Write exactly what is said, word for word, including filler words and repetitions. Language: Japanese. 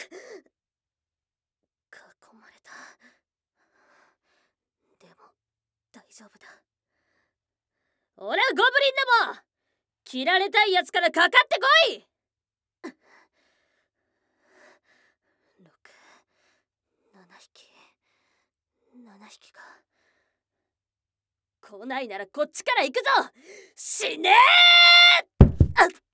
囲まれた。でも大丈夫だ。俺はゴブリンでも切られたいやつからかかってこい。ろく、ななひき、ななひきか。来ないならこっちから行くぞ。死ねー。